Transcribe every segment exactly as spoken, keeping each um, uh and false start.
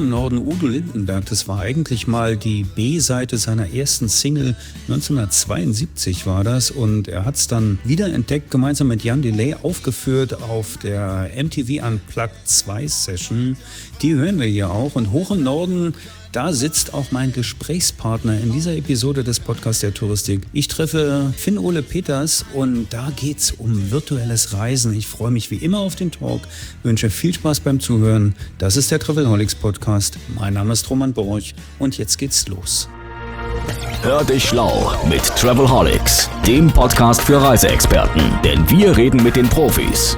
Norden, Udo Lindenberg, das war eigentlich mal die B-Seite seiner ersten Single, neunzehnhundertzweiundsiebzig war das, und er hat es dann wiederentdeckt, gemeinsam mit Jan Delay aufgeführt auf der M T V Unplugged zwei Session. Die hören wir hier auch, und hoch im Norden, da sitzt auch mein Gesprächspartner in dieser Episode des Podcasts der Touristik. Ich treffe Finn-Ole Peters und da geht's um virtuelles Reisen. Ich freue mich wie immer auf den Talk, wünsche viel Spaß beim Zuhören. Das ist der Travelholics Podcast. Mein Name ist Roman Borch und jetzt geht's los. Hör dich schlau mit Travelholics, dem Podcast für Reiseexperten, denn wir reden mit den Profis.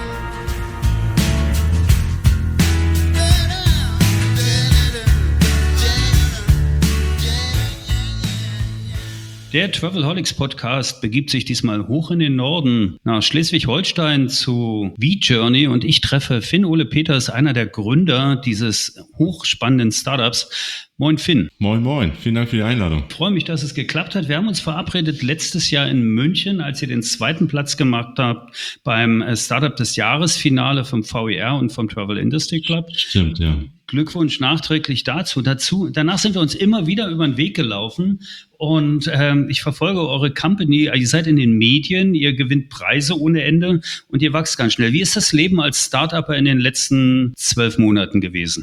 Der Travelholics Podcast begibt sich diesmal hoch in den Norden, nach Schleswig-Holstein zu V-Journey, und ich treffe Finn-Ole Peters, einer der Gründer dieses hochspannenden Startups. Moin Finn. Moin moin, vielen Dank für die Einladung. Ich freue mich, dass es geklappt hat. Wir haben uns verabredet letztes Jahr in München, als ihr den zweiten Platz gemacht habt beim Startup des Jahresfinale vom V E R und vom Travel Industry Club. Stimmt, ja. Glückwunsch nachträglich dazu. dazu. Danach sind wir uns immer wieder über den Weg gelaufen, und ähm, ich verfolge eure Company. Ihr seid in den Medien, ihr gewinnt Preise ohne Ende und ihr wächst ganz schnell. Wie ist das Leben als Startupper in den letzten zwölf Monaten gewesen?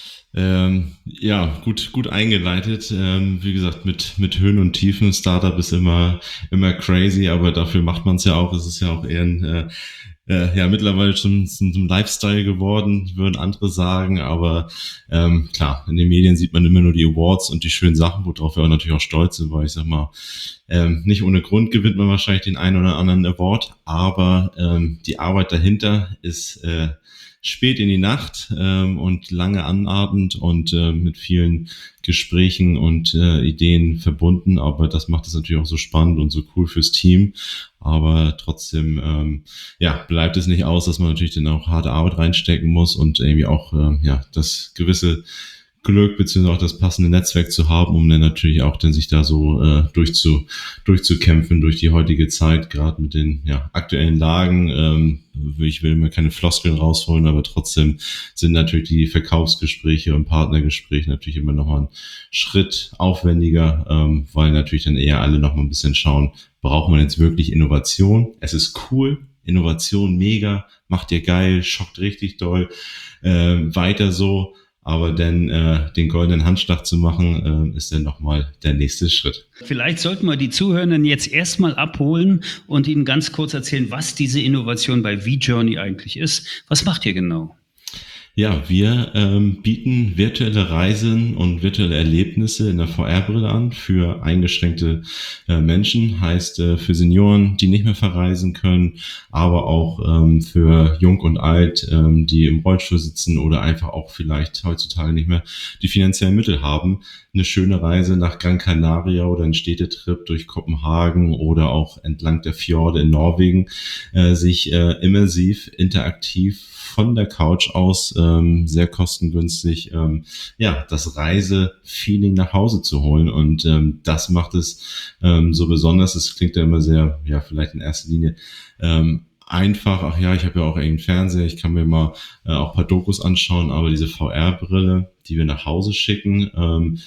Ähm, ja, gut, gut eingeleitet. Ähm, wie gesagt, mit, mit Höhen und Tiefen. Startup ist immer, immer crazy, aber dafür macht man es ja auch. Es ist ja auch eher ein, äh, äh, ja, mittlerweile schon zum, zum Lifestyle geworden, würden andere sagen. Aber, ähm, klar, in den Medien sieht man immer nur die Awards und die schönen Sachen, worauf wir auch natürlich auch stolz sind, weil ich sag mal, ähm, nicht ohne Grund gewinnt man wahrscheinlich den einen oder anderen Award, aber, ähm, die Arbeit dahinter ist, äh, spät in die Nacht ähm, und lange anatmend und äh, mit vielen Gesprächen und äh, Ideen verbunden, aber das macht es natürlich auch so spannend und so cool fürs Team, aber trotzdem ähm, ja, bleibt es nicht aus, dass man natürlich dann auch harte Arbeit reinstecken muss und irgendwie auch äh, ja, das gewisse Glück beziehungsweise auch das passende Netzwerk zu haben, um dann natürlich auch dann sich da so äh, durchzu, durchzukämpfen durch die heutige Zeit, gerade mit den ja, aktuellen Lagen. Ähm, ich will mir keine Floskeln rausholen, aber trotzdem sind natürlich die Verkaufsgespräche und Partnergespräche natürlich immer noch mal einen Schritt aufwendiger, ähm, weil natürlich dann eher alle noch mal ein bisschen schauen, braucht man jetzt wirklich Innovation? Es ist cool, Innovation mega, macht ihr geil, schockt richtig doll, äh, weiter so. Aber dann äh, den goldenen Handschlag zu machen, äh, ist dann nochmal der nächste Schritt. Vielleicht sollten wir die Zuhörenden jetzt erstmal abholen und ihnen ganz kurz erzählen, was diese Innovation bei V-Journey eigentlich ist. Was macht ihr genau? Ja, wir ähm, bieten virtuelle Reisen und virtuelle Erlebnisse in der V R-Brille an für eingeschränkte äh, Menschen, heißt äh, für Senioren, die nicht mehr verreisen können, aber auch ähm, für Jung und Alt, ähm, die im Rollstuhl sitzen oder einfach auch vielleicht heutzutage nicht mehr die finanziellen Mittel haben, eine schöne Reise nach Gran Canaria oder einen Städtetrip durch Kopenhagen oder auch entlang der Fjorde in Norwegen, äh, sich äh, immersiv, interaktiv von der Couch aus ähm, sehr kostengünstig ähm, ja das Reisefeeling nach Hause zu holen, und ähm, das macht es ähm, so besonders. Es klingt ja immer sehr, ja vielleicht in erster Linie ähm, einfach, ach ja, ich habe ja auch einen Fernseher, ich kann mir mal äh, auch ein paar Dokus anschauen, aber diese V R-Brille, die wir nach Hause schicken, ähm,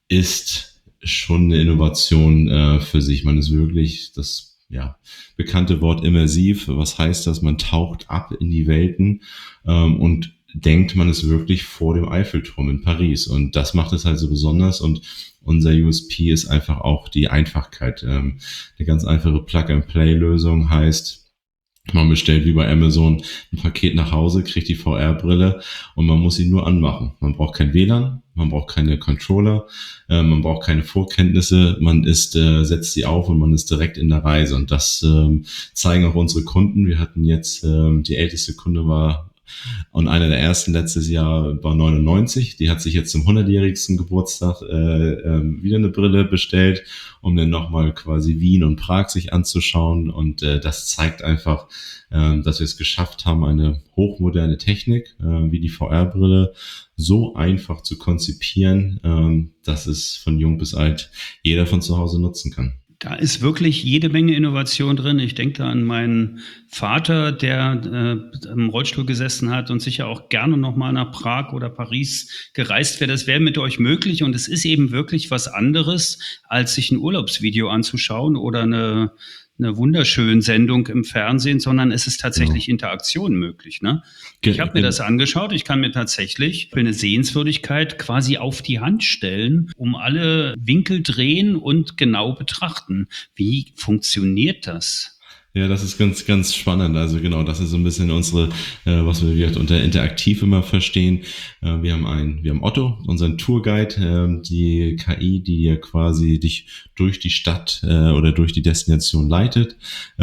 ist schon eine Innovation äh, für sich. Man ist wirklich das ja, bekannte Wort immersiv. Was heißt das? Man taucht ab in die Welten ähm, und denkt, man ist wirklich vor dem Eiffelturm in Paris. Und das macht es halt so besonders. Und unser U S P ist einfach auch die Einfachkeit. Ähm, eine ganz einfache Plug-and-Play-Lösung heißt, man bestellt wie bei Amazon ein Paket nach Hause, kriegt die V R-Brille und man muss sie nur anmachen. Man braucht kein W L A N, man braucht keine Controller, äh, man braucht keine Vorkenntnisse, man ist, äh, setzt sie auf und man ist direkt in der Reise. Und das ähm, zeigen auch unsere Kunden. Wir hatten jetzt, ähm, die älteste Kunde war und einer der ersten letztes Jahr war neunundneunzig. Die hat sich jetzt zum hundertjährigsten Geburtstag äh, äh, wieder eine Brille bestellt, um dann nochmal quasi Wien und Prag sich anzuschauen. Und äh, das zeigt einfach, äh, dass wir es geschafft haben, eine hochmoderne Technik äh, wie die V R-Brille so einfach zu konzipieren, äh, dass es von jung bis alt jeder von zu Hause nutzen kann. Da ist wirklich jede Menge Innovation drin. Ich denke da an meinen Vater, der äh, im Rollstuhl gesessen hat und sicher auch gerne nochmal nach Prag oder Paris gereist wäre. Das wäre mit euch möglich und es ist eben wirklich was anderes, als sich ein Urlaubsvideo anzuschauen oder eine, eine wunderschöne Sendung im Fernsehen, sondern es ist tatsächlich genau. Interaktion möglich. Ne? Ich habe mir das angeschaut. Ich kann mir tatsächlich für eine Sehenswürdigkeit quasi auf die Hand stellen, um alle Winkel drehen und genau betrachten. Wie funktioniert das? Ja, das ist ganz, ganz spannend. Also genau, das ist so ein bisschen unsere, äh, was wir unter interaktiv immer verstehen. Äh, wir haben einen, wir haben Otto, unseren Tourguide, äh, die K I, die ja quasi dich durch die Stadt äh, oder durch die Destination leitet.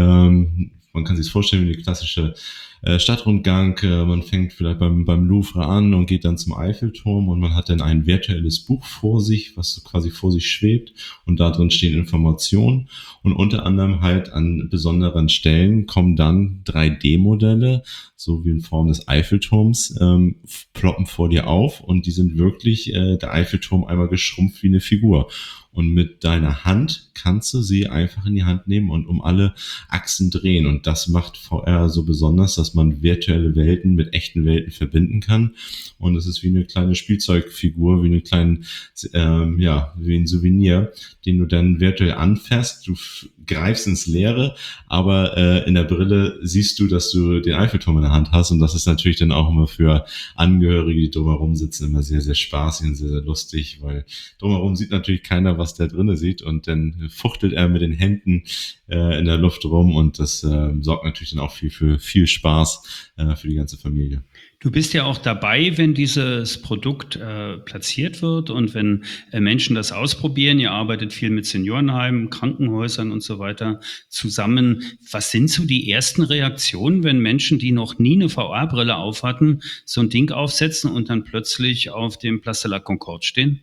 Ähm, man kann sich das vorstellen wie eine klassische äh, Stadtrundgang. Äh, man fängt vielleicht beim, beim Louvre an und geht dann zum Eiffelturm und man hat dann ein virtuelles Buch vor sich, was so quasi vor sich schwebt und da drin stehen Informationen und unter anderem halt an besonderen Stellen kommen dann drei D-Modelle, so wie in Form des Eiffelturms, ähm, ploppen vor dir auf und die sind wirklich äh, der Eiffelturm einmal geschrumpft wie eine Figur. Und mit deiner Hand kannst du sie einfach in die Hand nehmen und um alle Achsen drehen. Und das macht V R so besonders, dass man virtuelle Welten mit echten Welten verbinden kann. Und es ist wie eine kleine Spielzeugfigur, wie eine kleine, ähm, ja, wie ein Souvenir, den du dann virtuell anfasst. Du f- greifst ins Leere, aber äh, in der Brille siehst du, dass du den Eiffelturm in der Hand hast. Und das ist natürlich dann auch immer für Angehörige, die drumherum sitzen, immer sehr, sehr spaßig und sehr, sehr lustig, weil drumherum sieht natürlich keiner, was der drinne sieht und dann fuchtelt er mit den Händen äh, in der Luft rum und das äh, sorgt natürlich dann auch viel für viel Spaß äh, für die ganze Familie. Du bist ja auch dabei, wenn dieses Produkt äh, platziert wird und wenn äh, Menschen das ausprobieren. Ihr arbeitet viel mit Seniorenheimen, Krankenhäusern und so weiter zusammen. Was sind so die ersten Reaktionen, wenn Menschen, die noch nie eine V R-Brille auf hatten, so ein Ding aufsetzen und dann plötzlich auf dem Place de la Concorde stehen?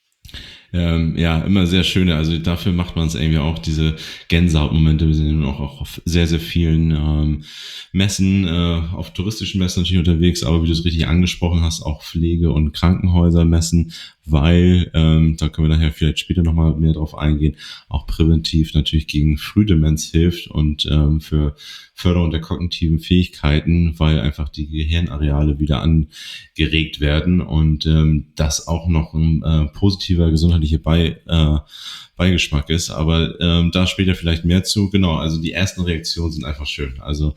Ähm, ja, immer sehr schöne. Also dafür macht man es irgendwie auch, diese Gänsehautmomente. Wir sind auch, auch auf sehr, sehr vielen ähm, Messen, äh, auf touristischen Messen natürlich unterwegs, aber wie du es richtig angesprochen hast, auch Pflege- und Krankenhäusermessen, weil, ähm, da können wir nachher vielleicht später nochmal mehr drauf eingehen, auch präventiv natürlich gegen Frühdemenz hilft und ähm, für Förderung der kognitiven Fähigkeiten, weil einfach die Gehirnareale wieder angeregt werden und ähm, das auch noch ein äh, positiver gesundheitlicher Bei, äh, Beigeschmack ist. Aber ähm, da später vielleicht mehr zu. Genau, also die ersten Reaktionen sind einfach schön. Also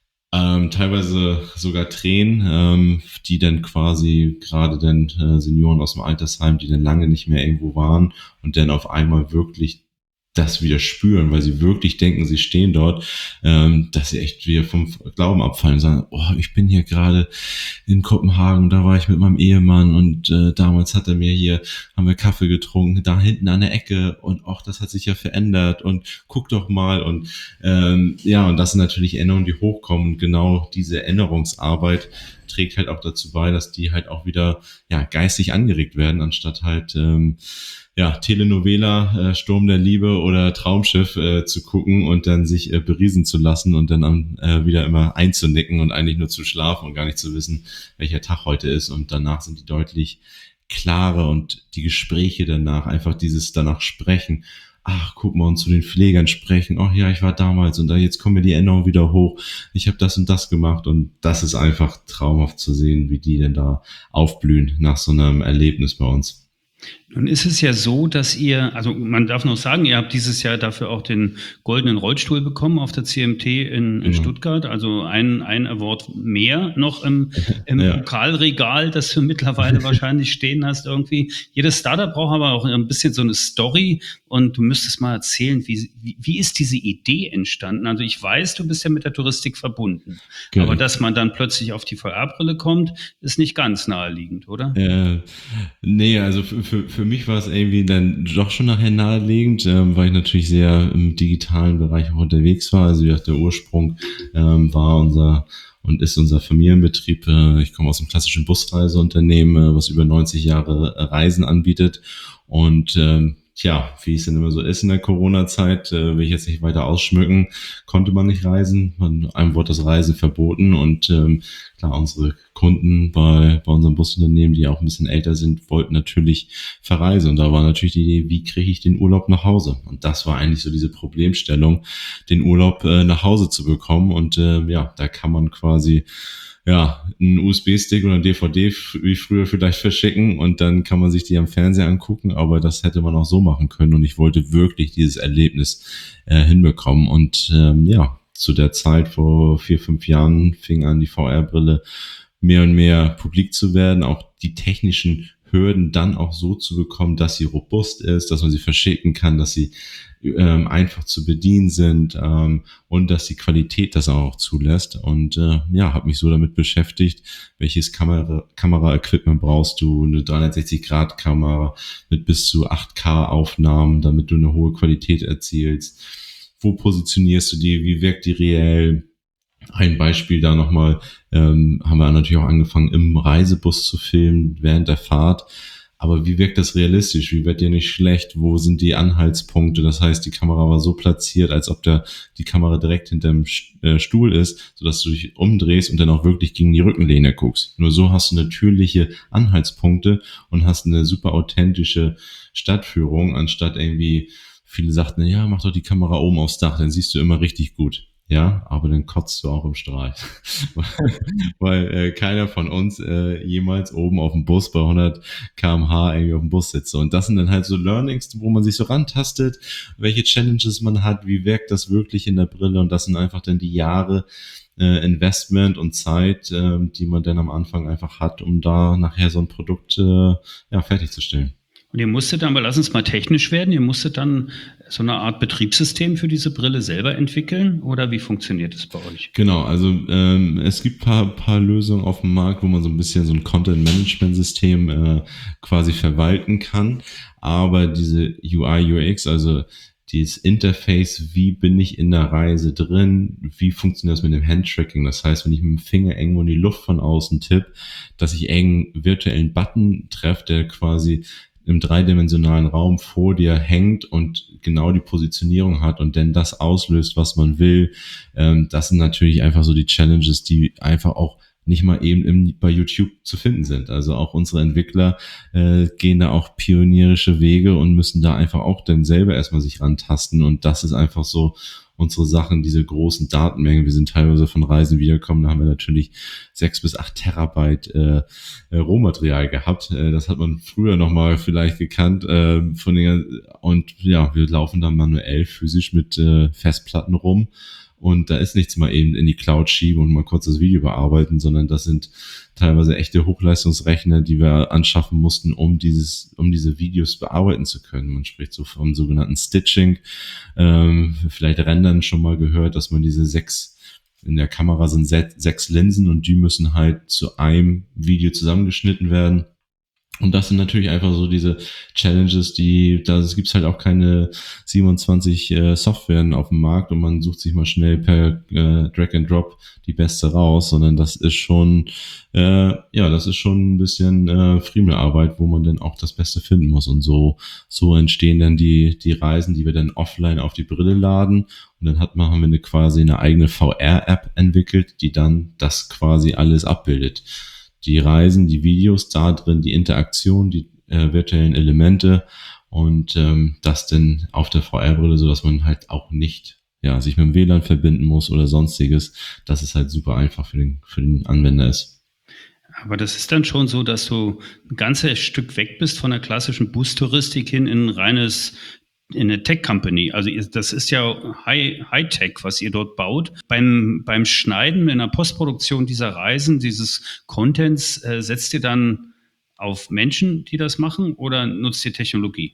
ähm, teilweise sogar Tränen, ähm, die dann quasi gerade dann äh, Senioren aus dem Altersheim, die dann lange nicht mehr irgendwo waren und dann auf einmal wirklich das wieder spüren, weil sie wirklich denken, sie stehen dort, ähm, dass sie echt wieder vom Glauben abfallen und sagen, oh, ich bin hier gerade in Kopenhagen, da war ich mit meinem Ehemann und äh, damals hat er mir hier, haben wir Kaffee getrunken, da hinten an der Ecke und auch das hat sich ja verändert und guck doch mal und ähm, ja, und das sind natürlich Erinnerungen, die hochkommen. Genau diese Erinnerungsarbeit trägt halt auch dazu bei, dass die halt auch wieder ja geistig angeregt werden, anstatt halt ähm, ja, Telenovela, äh, Sturm der Liebe oder Traumschiff äh, zu gucken und dann sich äh, beriesen zu lassen und dann am, äh, wieder immer einzunicken und eigentlich nur zu schlafen und gar nicht zu wissen, welcher Tag heute ist. Und danach sind die deutlich klarer und die Gespräche danach, einfach dieses danach sprechen. Ach, guck mal, und zu den Pflegern sprechen. Ach ja, ich war damals und da jetzt kommen mir die Erinnerungen wieder hoch. Ich habe das und das gemacht und das ist einfach traumhaft zu sehen, wie die denn da aufblühen nach so einem Erlebnis bei uns. Nun ist es ja so, dass ihr, also man darf noch sagen, ihr habt dieses Jahr dafür auch den goldenen Rollstuhl bekommen auf der C M T in, in mhm. Stuttgart. Also ein, ein Award mehr noch im, im ja. Pokalregal, das du mittlerweile wahrscheinlich stehen hast irgendwie. Jedes Startup braucht aber auch ein bisschen so eine Story und du müsstest mal erzählen, wie, wie, wie ist diese Idee entstanden? Also ich weiß, du bist ja mit der Touristik verbunden. Genau. Aber dass man dann plötzlich auf die V R-Brille kommt, ist nicht ganz naheliegend, oder? Äh, nee, also für, für, für mich war es irgendwie dann doch schon nachher naheliegend, ähm, weil ich natürlich sehr im digitalen Bereich auch unterwegs war. Also der Ursprung ähm, war unser und ist unser Familienbetrieb. Äh, ich komme aus einem klassischen Busreiseunternehmen, äh, was über neunzig Jahre Reisen anbietet und ähm, tja, wie es denn immer so ist in der Corona-Zeit, äh, will ich jetzt nicht weiter ausschmücken, konnte man nicht reisen. Man, einem wurde das Reisen verboten und ähm, klar, unsere Kunden bei, bei unserem Busunternehmen, die auch ein bisschen älter sind, wollten natürlich verreisen. Und da war natürlich die Idee, wie kriege ich den Urlaub nach Hause? Und das war eigentlich so diese Problemstellung, den Urlaub äh, nach Hause zu bekommen. Und äh, ja, da kann man quasi ja, einen U S B-Stick oder ein D V D wie früher vielleicht verschicken und dann kann man sich die am Fernseher angucken, aber das hätte man auch so machen können und ich wollte wirklich dieses Erlebnis äh, hinbekommen und ähm, ja, zu der Zeit vor vier, fünf Jahren fing an, die V R-Brille mehr und mehr publik zu werden, auch die technischen Hürden dann auch so zu bekommen, dass sie robust ist, dass man sie verschicken kann, dass sie ähm, einfach zu bedienen sind ähm, und dass die Qualität das auch zulässt. Und äh, ja, habe mich so damit beschäftigt, welches Kamera, Kamera-Equipment brauchst du, eine dreihundertsechzig Grad Kamera mit bis zu acht K Aufnahmen, damit du eine hohe Qualität erzielst. Wo positionierst du die? Wie wirkt die reell? Ein Beispiel da nochmal, ähm, haben wir natürlich auch angefangen, im Reisebus zu filmen während der Fahrt. Aber wie wirkt das realistisch? Wie wird dir nicht schlecht? Wo sind die Anhaltspunkte? Das heißt, die Kamera war so platziert, als ob der, die Kamera direkt hinter dem Stuhl ist, sodass du dich umdrehst und dann auch wirklich gegen die Rückenlehne guckst. Nur so hast du natürliche Anhaltspunkte und hast eine super authentische Stadtführung, anstatt irgendwie, viele sagten, ja, mach doch die Kamera oben aufs Dach, dann siehst du immer richtig gut. Ja, aber dann kotzt du auch im Strahl. Weil äh, keiner von uns äh, jemals oben auf dem Bus bei hundert Kilometer pro Stunde irgendwie auf dem Bus sitzt. Und das sind dann halt so Learnings, wo man sich so rantastet, welche Challenges man hat, wie wirkt das wirklich in der Brille. Und das sind einfach dann die Jahre äh, Investment und Zeit, äh, die man dann am Anfang einfach hat, um da nachher so ein Produkt äh, ja, fertigzustellen. Und ihr musstet dann, aber lass uns mal technisch werden, ihr musstet dann so eine Art Betriebssystem für diese Brille selber entwickeln oder wie funktioniert es bei euch? Genau, also ähm, es gibt paar paar Lösungen auf dem Markt, wo man so ein bisschen so ein Content-Management-System äh, quasi verwalten kann, aber diese U I, U X, also dieses Interface, wie bin ich in der Reise drin, wie funktioniert das mit dem Handtracking, das heißt, wenn ich mit dem Finger irgendwo in die Luft von außen tippe, dass ich irgendeinen virtuellen Button treffe, der quasi im dreidimensionalen Raum vor dir hängt und genau die Positionierung hat und dann das auslöst, was man will. Ähm, das sind natürlich einfach so die Challenges, die einfach auch nicht mal eben im, bei YouTube zu finden sind. Also auch unsere Entwickler äh, gehen da auch pionierische Wege und müssen da einfach auch dann selber erstmal sich rantasten und das ist einfach so unsere Sachen, diese großen Datenmengen. Wir sind teilweise von Reisen wiedergekommen, da haben wir natürlich sechs bis acht Terabyte äh, äh, Rohmaterial gehabt. Äh, das hat man früher nochmal vielleicht gekannt. Äh, von den, und ja, wir laufen dann manuell physisch mit äh, Festplatten rum. Und da ist nichts mal eben in die Cloud schieben und mal kurz das Video bearbeiten, sondern das sind teilweise echte Hochleistungsrechner, die wir anschaffen mussten, um dieses, um diese Videos bearbeiten zu können. Man spricht so vom sogenannten Stitching. Ähm, vielleicht Rendern schon mal gehört, dass man diese sechs, in der Kamera sind sechs Linsen und die müssen halt zu einem Video zusammengeschnitten werden. Und das sind natürlich einfach so diese Challenges, die, da gibt's halt auch keine siebenundzwanzig äh, Softwaren auf dem Markt und man sucht sich mal schnell per äh, Drag and Drop die beste raus, sondern das ist schon, äh, ja, das ist schon ein bisschen äh, Friemelarbeit, wo man dann auch das Beste finden muss und so, so entstehen dann die, die Reisen, die wir dann offline auf die Brille laden und dann hat man, haben wir eine quasi eine eigene V R-App entwickelt, die dann das quasi alles abbildet. Die Reisen, die Videos da drin, die Interaktion, die äh, virtuellen Elemente und ähm, das dann auf der V R-Brille, so dass man halt auch nicht ja sich mit dem W L A N verbinden muss oder sonstiges, dass es halt super einfach für den für den Anwender ist. Aber das ist dann schon so, dass du ein ganzes Stück weg bist von der klassischen Bustouristik hin in ein reines in eine Tech-Company. Also das ist ja High, High-Tech, was ihr dort baut. Beim, beim Schneiden, in der Postproduktion dieser Reisen, dieses Contents, äh, setzt ihr dann auf Menschen, die das machen oder nutzt ihr Technologie?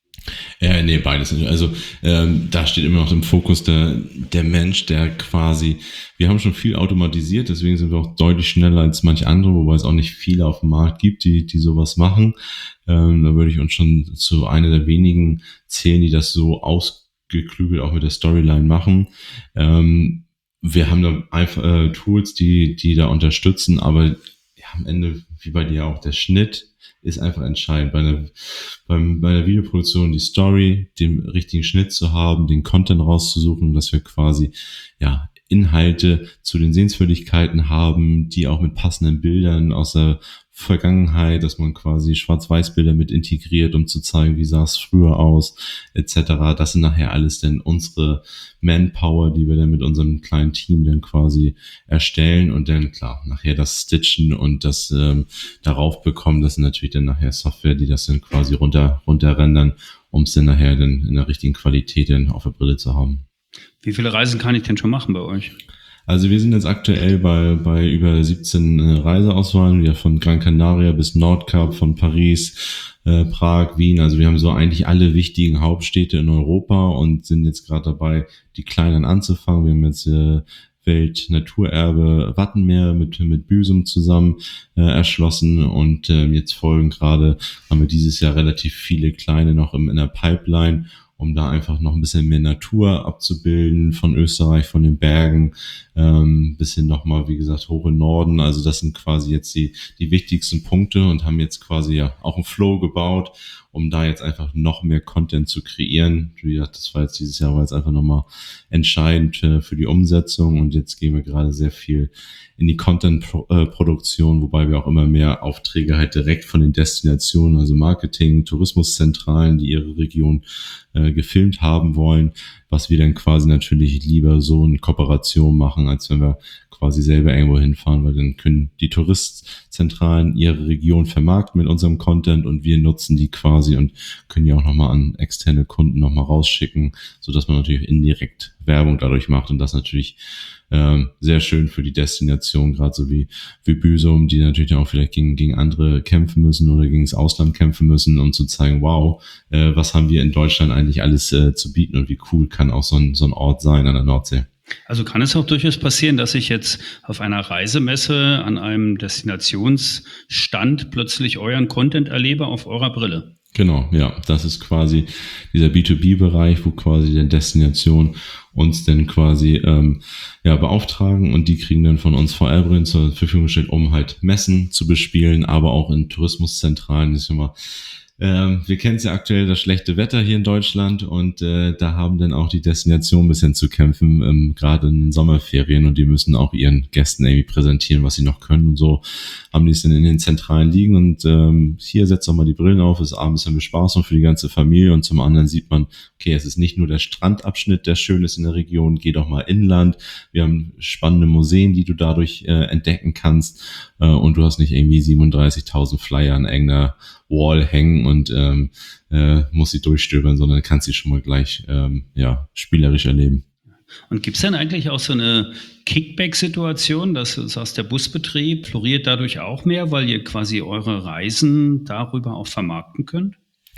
Ja, nee, beides. Also ähm, da steht immer noch im Fokus der, der Mensch, der quasi, wir haben schon viel automatisiert, deswegen sind wir auch deutlich schneller als manche andere, wobei es auch nicht viele auf dem Markt gibt, die die sowas machen. Ähm, da würde ich uns schon zu einer der wenigen zählen, die das so ausgeklügelt auch mit der Storyline machen. Ähm, wir haben da einfach äh, Tools, die die da unterstützen, aber ja, am Ende, wie bei dir auch, der Schnitt ist einfach entscheidend. Bei einer, beim, bei einer Videoproduktion die Story, den richtigen Schnitt zu haben, den Content rauszusuchen, dass wir quasi, ja, Inhalte zu den Sehenswürdigkeiten haben, die auch mit passenden Bildern aus der Vergangenheit, dass man quasi Schwarz-Weiß-Bilder mit integriert, um zu zeigen, wie sah es früher aus, et cetera. Das sind nachher alles dann unsere Manpower, die wir dann mit unserem kleinen Team dann quasi erstellen und dann, klar, nachher das Stitchen und das ähm, darauf bekommen, das sind natürlich dann nachher Software, die das dann quasi runter, runter rendern, um es dann nachher dann in der richtigen Qualität dann auf der Brille zu haben. Wie viele Reisen kann ich denn schon machen bei euch? Also wir sind jetzt aktuell bei bei über siebzehn äh, Reiseauswahlen, ja, von Gran Canaria bis Nordkap, von Paris, äh, Prag, Wien. Also wir haben so eigentlich alle wichtigen Hauptstädte in Europa und sind jetzt gerade dabei, die kleinen anzufangen. Wir haben jetzt äh, Weltnaturerbe Wattenmeer mit mit Büsum zusammen äh, erschlossen und äh, jetzt folgen gerade, haben wir dieses Jahr relativ viele kleine noch im, in der Pipeline, um da einfach noch ein bisschen mehr Natur abzubilden von Österreich, von den Bergen, ähm, bisschen nochmal, wie gesagt, hoch im Norden. Also das sind quasi jetzt die die wichtigsten Punkte und haben jetzt quasi ja auch einen Flow gebaut, um da jetzt einfach noch mehr Content zu kreieren. Wie gesagt, das war jetzt dieses Jahr war jetzt einfach nochmal entscheidend für, für die Umsetzung und jetzt gehen wir gerade sehr viel in die Content-Produktion, wobei wir auch immer mehr Aufträge halt direkt von den Destinationen, also Marketing, Tourismuszentralen, die ihre Region äh, gefilmt haben wollen, was wir dann quasi natürlich lieber so in Kooperation machen, als wenn wir quasi selber irgendwo hinfahren, weil dann können die Touristzentralen ihre Region vermarkten mit unserem Content und wir nutzen die quasi und können die auch nochmal an externe Kunden nochmal rausschicken, sodass man natürlich indirekt Werbung dadurch macht und das natürlich ähm, sehr schön für die Destination, gerade so wie, wie Büsum, die natürlich auch vielleicht gegen, gegen andere kämpfen müssen oder gegen das Ausland kämpfen müssen, um zu zeigen, wow, äh, was haben wir in Deutschland eigentlich alles äh, zu bieten und wie cool kann auch so ein, so ein Ort sein an der Nordsee. Also kann es auch durchaus passieren, dass ich jetzt auf einer Reisemesse an einem Destinationsstand plötzlich euren Content erlebe auf eurer Brille? Genau, ja, das ist quasi dieser B zwei B-Bereich, wo quasi die Destination uns dann quasi ähm, ja beauftragen und die kriegen dann von uns V R-Brillen zur Verfügung gestellt, um halt Messen zu bespielen, aber auch in Tourismuszentralen. Das ist immer Ähm, wir kennen es ja aktuell, das schlechte Wetter hier in Deutschland und äh, da haben dann auch die Destinationen ein bisschen zu kämpfen, ähm, gerade in den Sommerferien und die müssen auch ihren Gästen irgendwie präsentieren, was sie noch können und so haben die es dann in den Zentralen liegen und ähm, hier setzt doch mal die Brillen auf, ist abends eine Bespaßung für die ganze Familie und zum anderen sieht man, okay, es ist nicht nur der Strandabschnitt, der schön ist in der Region, geh doch mal inland, wir haben spannende Museen, die du dadurch äh, entdecken kannst äh, und du hast nicht irgendwie siebenunddreißigtausend Flyer an irgendeiner Wall hängen und ähm, äh, muss sie durchstöbern, sondern kannst sie schon mal gleich ähm, ja spielerisch erleben. Und gibt es denn eigentlich auch so eine Kickback-Situation, dass du sagst, der Busbetrieb floriert dadurch auch mehr, weil ihr quasi eure Reisen darüber auch vermarkten könnt?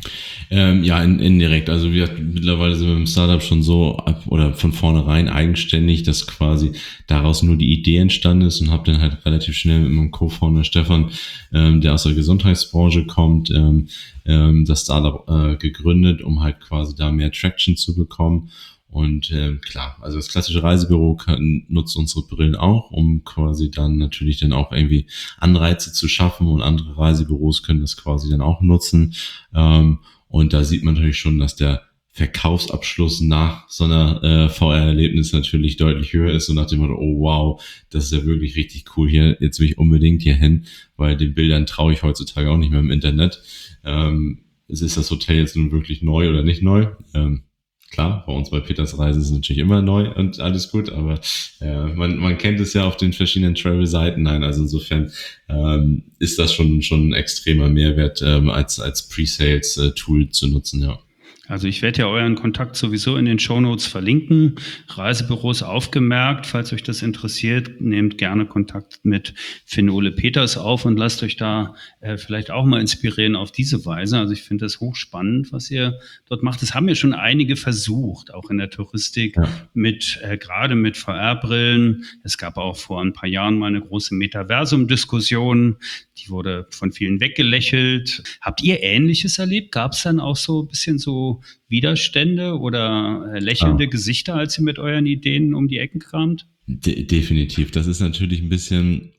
Ähm, ja, in, indirekt. Also wir mittlerweile sind wir im Startup schon so ab, oder von vornherein eigenständig, dass quasi daraus nur die Idee entstanden ist und habe dann halt relativ schnell mit meinem Co-Founder Stefan, ähm, der aus der Gesundheitsbranche kommt, ähm, ähm, das Startup äh, gegründet, um halt quasi da mehr Traction zu bekommen. Und äh, klar, also das klassische Reisebüro kann, nutzt unsere Brillen auch, um quasi dann natürlich dann auch irgendwie Anreize zu schaffen und andere Reisebüros können das quasi dann auch nutzen. Ähm, und da sieht man natürlich schon, dass der Verkaufsabschluss nach so einer äh, V R-Erlebnis natürlich deutlich höher ist und nach dem Motto, oh wow, das ist ja wirklich richtig cool hier, jetzt will ich unbedingt hier hin, weil den Bildern traue ich heutzutage auch nicht mehr im Internet. Ähm, ist das Hotel jetzt nun wirklich neu oder nicht neu? Ähm, Klar, bei uns bei Peters Reise ist es natürlich immer neu und alles gut, aber äh, man, man kennt es ja auf den verschiedenen Travel-Seiten. Nein, also insofern ähm, ist das schon schon ein extremer Mehrwert, ähm, als als Pre-Sales-Tool zu nutzen, ja. Also ich werde ja euren Kontakt sowieso in den Shownotes verlinken. Reisebüros aufgemerkt, falls euch das interessiert, nehmt gerne Kontakt mit Finn-Ole Peters auf und lasst euch da äh, vielleicht auch mal inspirieren auf diese Weise. Also ich finde das hochspannend, was ihr dort macht. Das haben ja schon einige versucht, auch in der Touristik, ja. mit äh, gerade mit V R-Brillen. Es gab auch vor ein paar Jahren mal eine große Metaversum-Diskussion. Die wurde von vielen weggelächelt. Habt ihr Ähnliches erlebt? Gab es dann auch so ein bisschen so Widerstände oder lächelnde ah. Gesichter, als ihr mit euren Ideen um die Ecken kamt? De- definitiv. Das ist natürlich ein bisschen,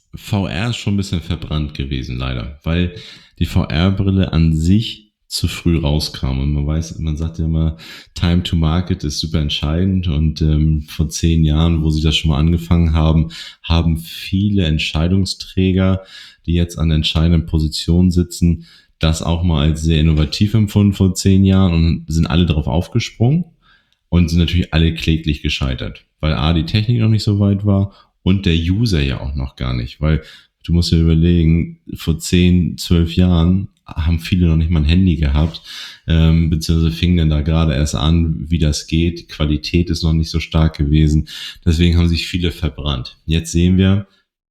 V R ist schon ein bisschen verbrannt gewesen, leider, weil die V R-Brille an sich zu früh rauskam. Und man weiß, man sagt ja immer, Time to Market ist super entscheidend. Und ähm, vor zehn Jahren, wo sie das schon mal angefangen haben, haben viele Entscheidungsträger, die jetzt an entscheidenden Positionen sitzen, das auch mal als sehr innovativ empfunden vor zehn Jahren und sind alle darauf aufgesprungen und sind natürlich alle kläglich gescheitert, weil A, die Technik noch nicht so weit war und der User ja auch noch gar nicht, weil du musst dir überlegen, vor zehn, zwölf Jahren haben viele noch nicht mal ein Handy gehabt, ähm, beziehungsweise fingen dann da gerade erst an, wie das geht. Die Qualität ist noch nicht so stark gewesen, deswegen haben sich viele verbrannt. Jetzt sehen wir,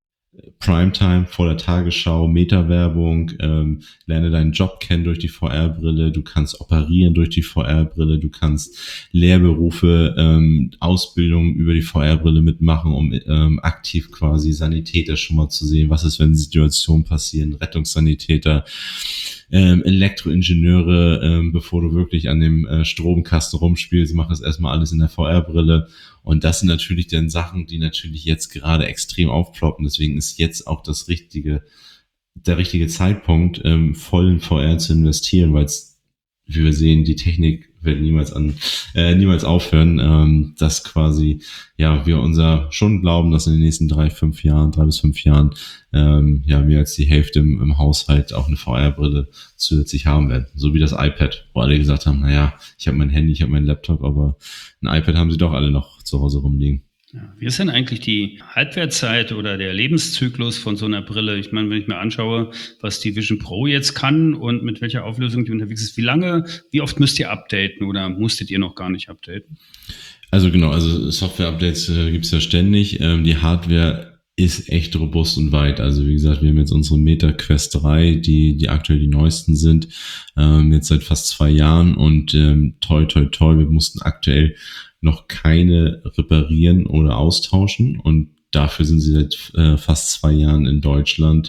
Primetime vor der Tagesschau, Meta-Werbung, ähm, lerne deinen Job kennen durch die V R-Brille, du kannst operieren durch die V R-Brille, du kannst Lehrberufe, ähm, Ausbildung über die V R-Brille mitmachen, um ähm, aktiv quasi Sanitäter schon mal zu sehen, was ist, wenn Situationen passieren, Rettungssanitäter, ähm, Elektroingenieure, ähm, bevor du wirklich an dem äh, Stromkasten rumspielst, mach das erstmal alles in der V R-Brille. Und das sind natürlich dann Sachen, die natürlich jetzt gerade extrem aufploppen. Deswegen ist jetzt auch das richtige, der richtige Zeitpunkt, ähm, voll in V R zu investieren, weil es, wie wir sehen, die Technik wird niemals an, äh, niemals aufhören, ähm, dass quasi, ja, wir unser schon glauben, dass in den nächsten drei, fünf Jahren, drei bis fünf Jahren, ähm, ja, mehr als die Hälfte im, im Haushalt auch eine V R-Brille zusätzlich haben werden. So wie das iPad, wo alle gesagt haben, naja, ich habe mein Handy, ich habe meinen Laptop, aber ein iPad haben sie doch alle noch zu Hause rumliegen. Ja, wie ist denn eigentlich die Halbwertszeit oder der Lebenszyklus von so einer Brille? Ich meine, wenn ich mir anschaue, was die Vision Pro jetzt kann und mit welcher Auflösung die unterwegs ist, wie lange, wie oft müsst ihr updaten oder musstet ihr noch gar nicht updaten? Also genau, also Software-Updates äh, gibt es ja ständig. Ähm, die Hardware ist echt robust und weit. Also wie gesagt, wir haben jetzt unsere Meta Quest drei, die die aktuell die neuesten sind, ähm, jetzt seit fast zwei Jahren und ähm, toi toi toi, wir mussten aktuell noch keine reparieren oder austauschen und dafür sind sie seit äh, fast zwei Jahren in Deutschland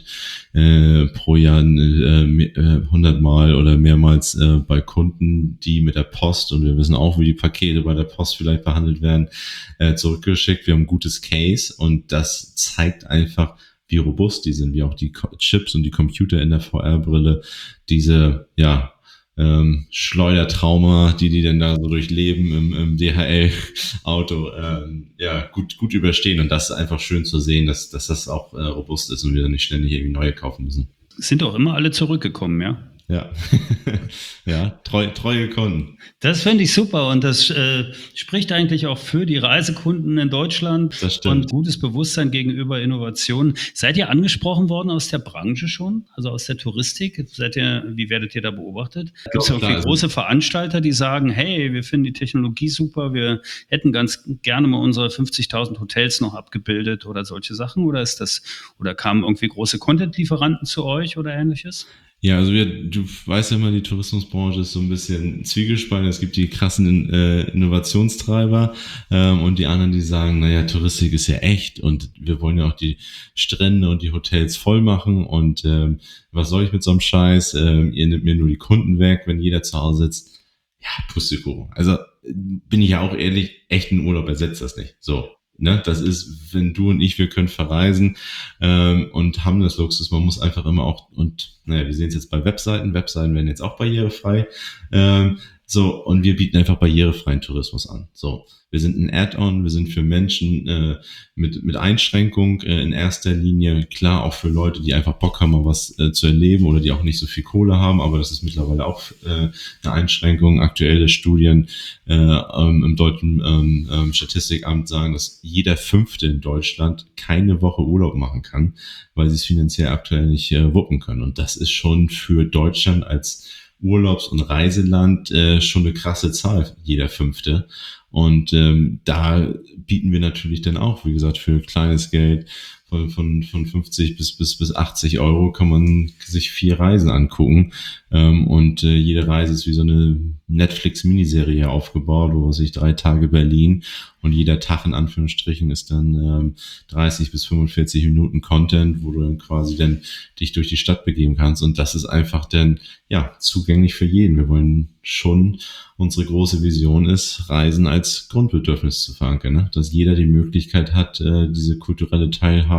äh, pro Jahr äh, hundert Mal oder mehrmals äh, bei Kunden, die mit der Post, und wir wissen auch, wie die Pakete bei der Post vielleicht behandelt werden, äh, zurückgeschickt. Wir haben ein gutes Case und das zeigt einfach, wie robust die sind, wie auch die Chips und die Computer in der V R-Brille diese, ja, Ähm, Schleudertrauma, die die denn da so durchleben im, im D H L-Auto, ähm, ja, gut, gut überstehen. Und das ist einfach schön zu sehen, dass, dass das auch äh, robust ist und wir dann nicht ständig irgendwie neue kaufen müssen. Sind auch immer alle zurückgekommen, ja? Ja, ja, treu, treue Kunden. Das finde ich super und das äh, spricht eigentlich auch für die Reisekunden in Deutschland Das stimmt. und gutes Bewusstsein gegenüber Innovationen. Seid ihr angesprochen worden aus der Branche schon, also aus der Touristik? Seid ihr, wie werdet ihr da beobachtet? Gibt es Ja, irgendwie klar, also große Veranstalter, die sagen, hey, wir finden die Technologie super, wir hätten ganz gerne mal unsere fünfzigtausend Hotels noch abgebildet oder solche Sachen? Oder ist das, oder kamen irgendwie große Content-Lieferanten zu euch oder ähnliches? Ja, also wir, du weißt ja immer, die Tourismusbranche ist so ein bisschen zwiegespalten. Es gibt die krassen äh, Innovationstreiber ähm, und die anderen, die sagen, naja, Touristik ist ja echt und wir wollen ja auch die Strände und die Hotels voll machen und ähm, was soll ich mit so einem Scheiß? Ähm, ihr nehmt mir nur die Kunden weg, wenn jeder zu Hause sitzt. Ja, Pustekuchen. Also bin ich ja auch ehrlich, echten Urlaub ersetzt das nicht. So. Ne, das ist, wenn du und ich, wir können verreisen ähm, und haben das Luxus, man muss einfach immer auch, und naja, wir sehen es jetzt bei Webseiten, Webseiten werden jetzt auch barrierefrei, ähm, so, und wir bieten einfach barrierefreien Tourismus an. So, wir sind ein Add-on, wir sind für Menschen äh, mit mit Einschränkung äh, in erster Linie, klar auch für Leute, die einfach Bock haben, mal was äh, zu erleben oder die auch nicht so viel Kohle haben, aber das ist mittlerweile auch äh, eine Einschränkung. Aktuelle Studien äh, ähm, im deutschen ähm, ähm, Statistikamt sagen, dass jeder Fünfte in Deutschland keine Woche Urlaub machen kann, weil sie es finanziell aktuell nicht äh, wuppen können. Und das ist schon für Deutschland als Urlaubs- und Reiseland äh, schon eine krasse Zahl, jeder Fünfte. Und ähm, da bieten wir natürlich dann auch, wie gesagt, für kleines Geld von, von, von fünfzig bis, bis, bis achtzig Euro kann man sich vier Reisen angucken. Ähm, und äh, jede Reise ist wie so eine Netflix-Miniserie aufgebaut, wo sich drei Tage Berlin und jeder Tag in Anführungsstrichen ist dann ähm, dreißig bis fünfundvierzig Minuten Content, wo du dann quasi dann dich durch die Stadt begeben kannst. Und das ist einfach dann, ja, zugänglich für jeden. Wir wollen schon, unsere große Vision ist, Reisen als Grundbedürfnis zu verankern, ne? Dass jeder die Möglichkeit hat, äh, diese kulturelle Teilhabe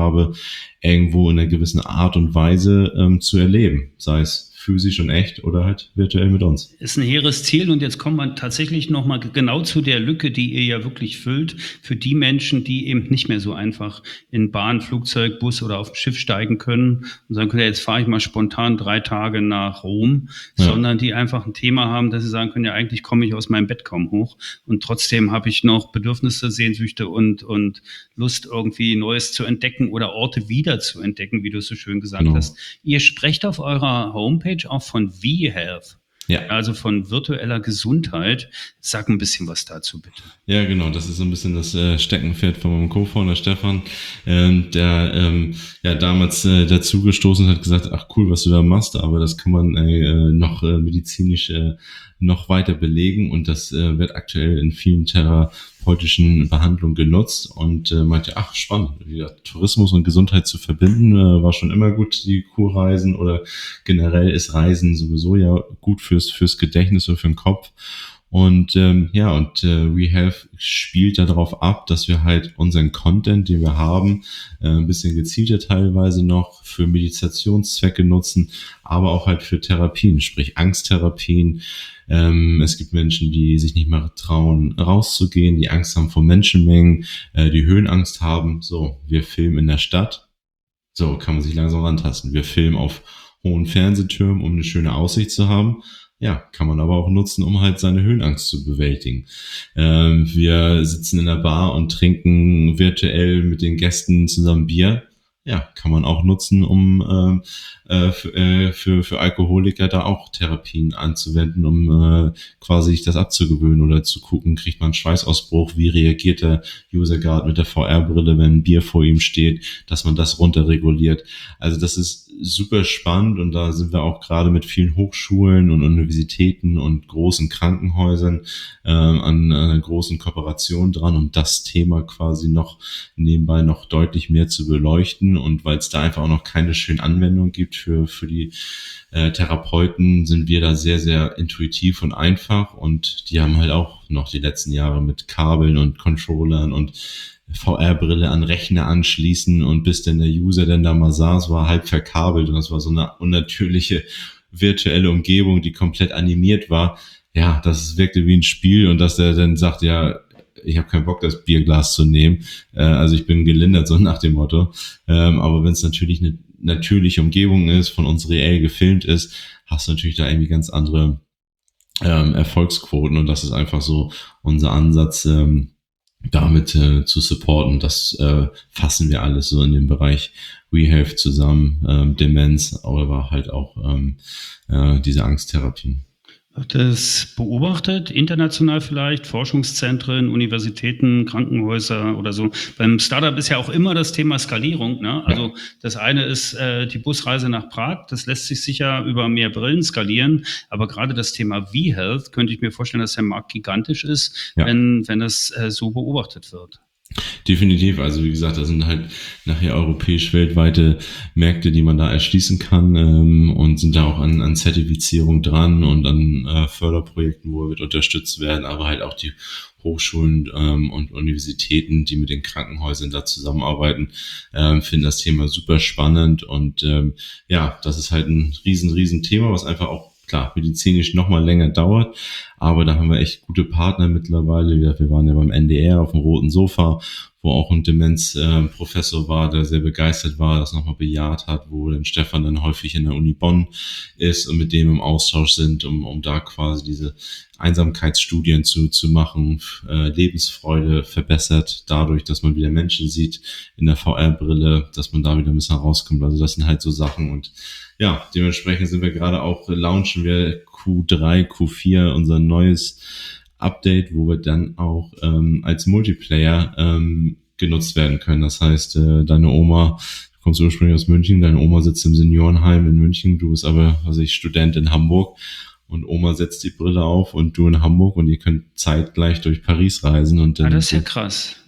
habe, irgendwo in einer gewissen Art und Weise ähm, zu erleben, sei es physisch und echt oder halt virtuell mit uns. Ist ein hehres Ziel und jetzt kommt man tatsächlich nochmal genau zu der Lücke, die ihr ja wirklich füllt, für die Menschen, die eben nicht mehr so einfach in Bahn, Flugzeug, Bus oder auf dem Schiff steigen können und sagen können, ja, jetzt fahre ich mal spontan drei Tage nach Rom, ja. Sondern die einfach ein Thema haben, dass sie sagen können, ja, eigentlich komme ich aus meinem Bett kaum hoch und trotzdem habe ich noch Bedürfnisse, Sehnsüchte und, und Lust, irgendwie Neues zu entdecken oder Orte wieder zu entdecken, wie du es so schön gesagt genau. hast. Ihr sprecht auf eurer Homepage auch von V-Health, ja. Also von virtueller Gesundheit. Sag ein bisschen was dazu, bitte. Ja, genau, das ist so ein bisschen das äh, Steckenpferd von meinem Co-Founder Stefan, ähm, der ähm, ja damals äh, dazu gestoßen hat, gesagt, ach cool, was du da machst, aber das kann man äh, noch äh, medizinisch äh, noch weiter belegen und das äh, wird aktuell in vielen therapeutischen Behandlungen genutzt und äh, meinte, ach spannend, ja, Tourismus und Gesundheit zu verbinden, äh, war schon immer gut, die Kurreisen oder generell ist Reisen sowieso ja gut fürs fürs Gedächtnis und für den Kopf. Und ähm, ja, und äh, WeHealth spielt darauf ab, dass wir halt unseren Content, den wir haben, äh, ein bisschen gezielter teilweise noch für Meditationszwecke nutzen, aber auch halt für Therapien, sprich Angsttherapien. Ähm, es gibt Menschen, die sich nicht mehr trauen, rauszugehen, die Angst haben vor Menschenmengen, äh, die Höhenangst haben. So, wir filmen in der Stadt. So, kann man sich langsam rantasten. Wir filmen auf hohen Fernsehtürmen, um eine schöne Aussicht zu haben. Ja, kann man aber auch nutzen, um halt seine Höhenangst zu bewältigen. Ähm, wir sitzen in der Bar und trinken virtuell mit den Gästen zusammen Bier. Ja, kann man auch nutzen, um äh, für, äh, für, für Alkoholiker da auch Therapien anzuwenden, um äh, quasi sich das abzugewöhnen oder zu gucken, kriegt man einen Schweißausbruch, wie reagiert der User gerade mit der V R-Brille, wenn ein Bier vor ihm steht, dass man das runterreguliert. Also das ist super spannend und da sind wir auch gerade mit vielen Hochschulen und Universitäten und großen Krankenhäusern äh, an einer großen Kooperation dran, um das Thema quasi noch nebenbei noch deutlich mehr zu beleuchten. Und weil es da einfach auch noch keine schöne Anwendung gibt für für die äh, Therapeuten, sind wir da sehr, sehr intuitiv und einfach. Und die haben halt auch noch die letzten Jahre mit Kabeln und Controllern und V R-Brille an Rechner anschließen und bis denn der User denn da mal saß, war halb verkabelt und das war so eine unnatürliche virtuelle Umgebung, die komplett animiert war. Ja, das wirkte wie ein Spiel und dass er dann sagt, ja, ich habe keinen Bock, das Bierglas zu nehmen. Äh, also ich bin gelindert, so nach dem Motto. Ähm, aber wenn es natürlich eine natürliche Umgebung ist, von uns reell gefilmt ist, hast du natürlich da irgendwie ganz andere ähm, Erfolgsquoten und das ist einfach so unser Ansatz, ähm, damit äh, zu supporten. Das äh, fassen wir alles so in dem Bereich WeHealth zusammen, ähm, Demenz, aber halt auch ähm, äh, diese Angsttherapien. Wird das beobachtet, international vielleicht, Forschungszentren, Universitäten, Krankenhäuser oder so? Beim Startup ist ja auch immer das Thema Skalierung, ne? Also ja. Das eine ist äh, die Busreise nach Prag, das lässt sich sicher über mehr Brillen skalieren, aber gerade das Thema V-Health könnte ich mir vorstellen, dass der Markt gigantisch ist, ja. wenn, wenn das äh, so beobachtet wird. Definitiv, also wie gesagt, da sind halt nachher europäisch weltweite Märkte, die man da erschließen kann ähm, und sind da auch an, an Zertifizierung dran und an äh, Förderprojekten, wo wir unterstützt werden, aber halt auch die Hochschulen ähm, und Universitäten, die mit den Krankenhäusern da zusammenarbeiten, ähm, finden das Thema super spannend und ähm, ja, das ist halt ein riesen, riesen Thema, was einfach auch klar, medizinisch noch mal länger dauert, aber da haben wir echt gute Partner mittlerweile. Wir waren ja beim N D R auf dem roten Sofa, wo auch ein Demenzprofessor äh, war, der sehr begeistert war, das nochmal bejaht hat, wo dann Stefan dann häufig in der Uni Bonn ist und mit dem im Austausch sind, um, um da quasi diese Einsamkeitsstudien zu, zu machen, äh, Lebensfreude verbessert dadurch, dass man wieder Menschen sieht in der V R-Brille, dass man da wieder ein bisschen rauskommt. Also das sind halt so Sachen und ja, dementsprechend sind wir gerade auch, launchen wir Q drei, Q vier, unser neues Update, wo wir dann auch ähm, als Multiplayer ähm, genutzt werden können. Das heißt, äh, deine Oma, du kommst ursprünglich aus München, deine Oma sitzt im Seniorenheim in München, du bist aber, also ich, Student in Hamburg und Oma setzt die Brille auf und du in Hamburg und ihr könnt zeitgleich durch Paris reisen. Und dann ah, das ist ja krass.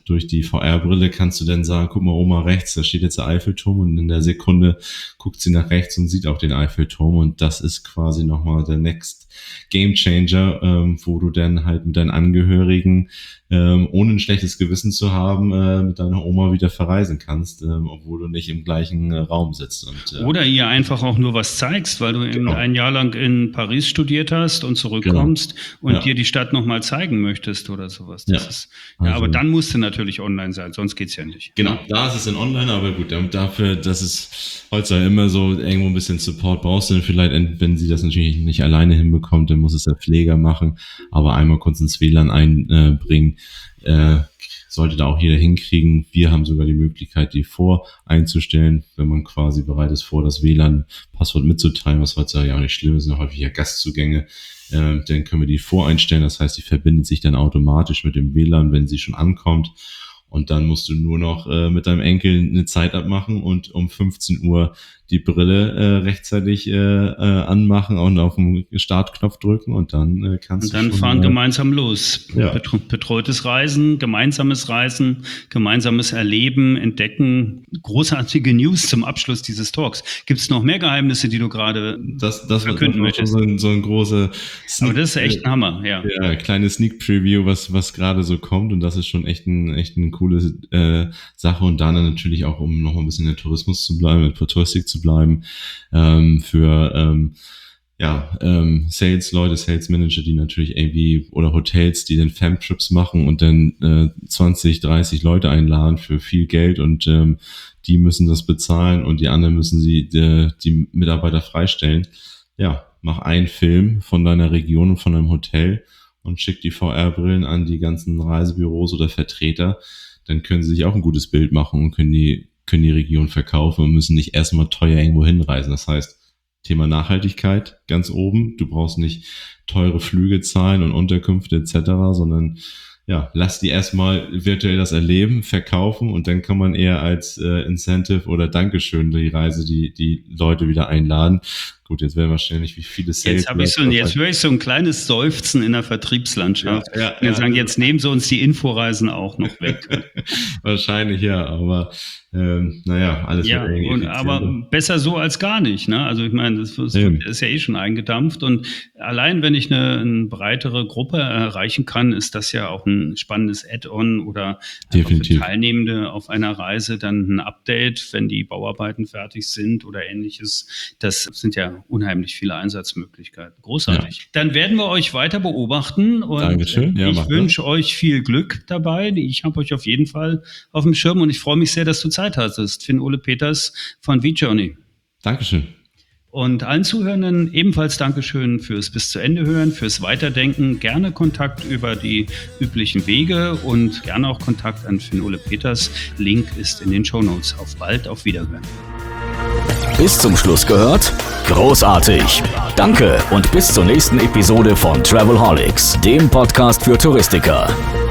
durch die V R-Brille kannst du dann sagen, guck mal Oma rechts, da steht jetzt der Eiffelturm und in der Sekunde guckt sie nach rechts und sieht auch den Eiffelturm und das ist quasi nochmal der Next Game Changer, ähm, wo du dann halt mit deinen Angehörigen ähm, ohne ein schlechtes Gewissen zu haben, äh, mit deiner Oma wieder verreisen kannst, ähm, obwohl du nicht im gleichen äh, Raum sitzt. Und, äh, Oder ihr einfach auch nur was zeigst, weil du genau. ein Jahr lang in Paris studiert hast und zurückkommst genau. und ja. dir die Stadt nochmal zeigen möchtest oder sowas. Das ja. Ist, ja, also, aber dann musst du natürlich online sein, sonst geht's ja nicht. Genau, da ist es in online, aber gut, dafür, das ist heutzutage immer so, irgendwo ein bisschen Support brauchst du dann vielleicht, wenn sie das natürlich nicht alleine hinbekommt, dann muss es der Pfleger machen, aber einmal kurz ins W L A N einbringen, äh, sollte da auch jeder hinkriegen. Wir haben sogar die Möglichkeit, die vor einzustellen, wenn man quasi bereit ist, vor das W L A N-Passwort mitzuteilen, was heutzutage ja auch nicht schlimm ist, sind häufig ja Gastzugänge, äh, dann können wir die voreinstellen, das heißt, die verbindet sich dann automatisch mit dem W L A N, wenn sie schon ankommt. Und dann musst du nur noch äh, mit deinem Enkel eine Zeit abmachen und um fünfzehn Uhr die Brille äh, rechtzeitig äh, äh, anmachen und auf den Startknopf drücken und dann äh, kannst und dann du schon, fahren äh, gemeinsam los. Ja. Betreutes Reisen, gemeinsames Reisen, gemeinsames Erleben, Entdecken. Großartige News zum Abschluss dieses Talks. Gibt es noch mehr Geheimnisse, die du gerade das, das verkünden war möchtest? so ein, so ein großer Aber das ist echt ein Hammer, ja. Ja, kleine Sneak Preview, was was gerade so kommt und das ist schon echt ein echt eine coole äh, Sache und dann natürlich auch, um noch mal ein bisschen in der Tourismus zu bleiben, in der Touristik zu bleiben, ähm, für ähm, ja ähm, Sales-Leute, Sales-Manager, die natürlich irgendwie oder Hotels, die dann Fam-Trips machen und dann äh, zwanzig, dreißig Leute einladen für viel Geld und ähm, die müssen das bezahlen und die anderen müssen sie die, die Mitarbeiter freistellen. Ja, mach einen Film von deiner Region und von deinem Hotel und schick die V R-Brillen an die ganzen Reisebüros oder Vertreter, dann können sie sich auch ein gutes Bild machen und können die können die Region verkaufen und müssen nicht erstmal teuer irgendwo hinreisen. Das heißt, Thema Nachhaltigkeit ganz oben. Du brauchst nicht teure Flüge zahlen und Unterkünfte et cetera, sondern ja, lass die erstmal virtuell das erleben, verkaufen und dann kann man eher als äh, Incentive oder Dankeschön die Reise, die die Leute wieder einladen. Gut, jetzt werden wir wahrscheinlich wie viele Sales. Jetzt habe ich so, jetzt höre ich so ein kleines Seufzen in der Vertriebslandschaft. Ja, ja, und dann ja. sagen, jetzt nehmen sie uns die Inforeisen auch noch weg. Wahrscheinlich ja, aber ähm, naja, alles ja, wird irgendwie und, aber besser so als gar nicht. Ne? Also ich meine, das, das ist ja eh schon eingedampft und allein wenn ich eine, eine breitere Gruppe erreichen kann, ist das ja auch ein spannendes Add-on oder für Teilnehmende auf einer Reise dann ein Update, wenn die Bauarbeiten fertig sind oder ähnliches. Das sind ja unheimlich viele Einsatzmöglichkeiten. Großartig. Ja. Dann werden wir euch weiter beobachten und Dankeschön. Ja, ich wünsche euch viel Glück dabei. Ich habe euch auf jeden Fall auf dem Schirm und ich freue mich sehr, dass du Zeit hattest. Finn-Ole Peters von V-Journey. Dankeschön. Und allen Zuhörenden ebenfalls Dankeschön fürs bis zu Ende hören, fürs Weiterdenken. Gerne Kontakt über die üblichen Wege und gerne auch Kontakt an Finn-Ole Peters. Link ist in den Shownotes. Auf bald, auf Wiederhören. Bis zum Schluss gehört? Großartig! Danke und bis zur nächsten Episode von Travelholics, dem Podcast für Touristiker.